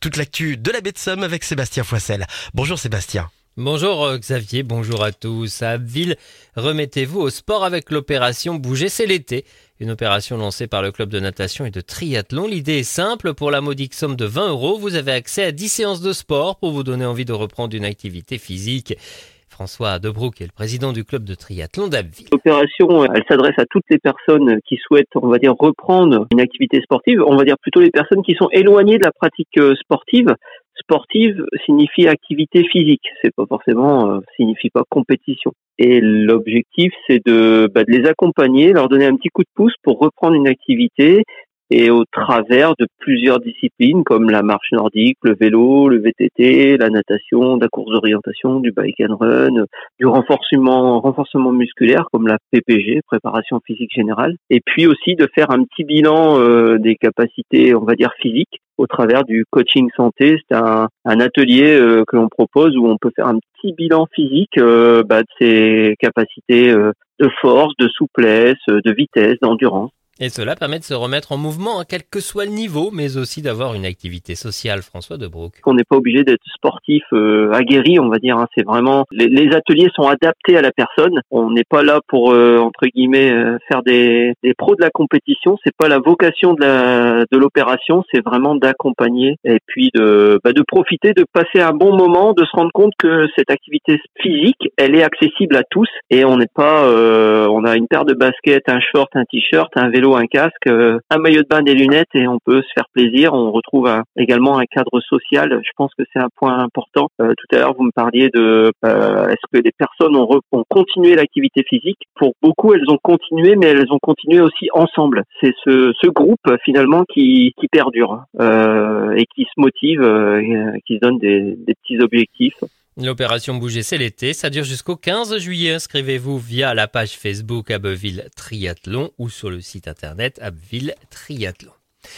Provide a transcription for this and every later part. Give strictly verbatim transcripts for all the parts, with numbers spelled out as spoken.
toute l'actu de la baie de Somme avec Sébastien Foissel. Bonjour Sébastien. Bonjour Xavier, bonjour à tous. À Abbeville, remettez-vous au sport avec l'opération Bouger, c'est l'été. Une opération lancée par le club de natation et de triathlon. L'idée est simple, pour la modique somme de vingt euros, vous avez accès à dix séances de sport pour vous donner envie de reprendre une activité physique. François Debrouck est le président du club de triathlon d'Abbeville. L'opération, elle s'adresse à toutes les personnes qui souhaitent, on va dire, reprendre une activité sportive. On va dire plutôt les personnes qui sont éloignées de la pratique sportive. Sportive signifie activité physique. C'est pas forcément, euh, signifie pas compétition. Et l'objectif, c'est de, bah, de les accompagner, leur donner un petit coup de pouce pour reprendre une activité. Et au travers de plusieurs disciplines comme la marche nordique, le vélo, le V T T, la natation, la course d'orientation, du bike and run, du renforcement renforcement musculaire comme la P P G, préparation physique générale, et puis aussi de faire un petit bilan euh, des capacités, on va dire physiques, au travers du coaching santé. C'est un, un atelier euh, que l'on propose où on peut faire un petit bilan physique euh, bah, de ses capacités euh, de force, de souplesse, de vitesse, d'endurance. Et cela permet de se remettre en mouvement, hein, quel que soit le niveau, mais aussi d'avoir une activité sociale. François Debrouck. On n'est pas obligé d'être sportif euh, aguerri, on va dire. Hein. C'est vraiment les, les ateliers sont adaptés à la personne. On n'est pas là pour euh, entre guillemets euh, faire des, des pros de la compétition. C'est pas la vocation de la de l'opération. C'est vraiment d'accompagner et puis de bah, de profiter, de passer un bon moment, de se rendre compte que cette activité physique, elle est accessible à tous et on n'est pas, euh, on a une paire de baskets, un short, un t-shirt, un vélo, un casque, un maillot de bain, des lunettes et on peut se faire plaisir. On retrouve un, également un cadre social. Je pense que c'est un point important. Euh, tout à l'heure, vous me parliez de euh, est-ce que les personnes ont, re, ont continué l'activité physique. Pour beaucoup, elles ont continué, mais elles ont continué aussi ensemble. C'est ce, ce groupe finalement qui, qui perdure euh, et qui se motive, euh, et qui se donne des, des petits objectifs. L'opération Bouger, c'est l'été, ça dure jusqu'au quinze juillet. Inscrivez-vous via la page Facebook Abbeville Triathlon ou sur le site internet Abbeville Triathlon.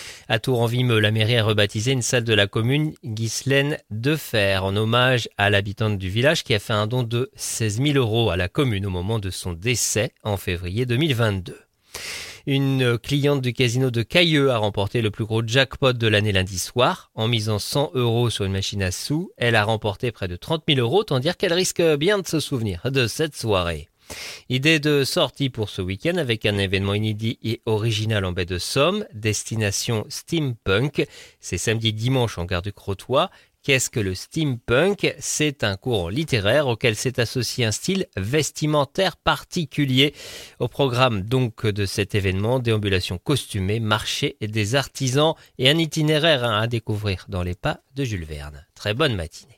À Tours-en-Vimeux, la mairie a rebaptisé une salle de la commune Ghislaine Defer en hommage à l'habitante du village qui a fait un don de seize mille euros à la commune au moment de son décès en février deux mille vingt-deux. Une cliente du casino de Cailleux a remporté le plus gros jackpot de l'année lundi soir. En misant cent euros sur une machine à sous, elle a remporté près de trente mille euros, tant dire qu'elle risque bien de se souvenir de cette soirée. Idée de sortie pour ce week-end avec un événement inédit et original en baie de Somme, destination steampunk. C'est samedi dimanche en gare du Crotoy. Qu'est-ce que le steampunk ? C'est un courant littéraire auquel s'est associé un style vestimentaire particulier. Au programme donc de cet événement, déambulation costumée, marché des artisans et un itinéraire à découvrir dans les pas de Jules Verne. Très bonne matinée.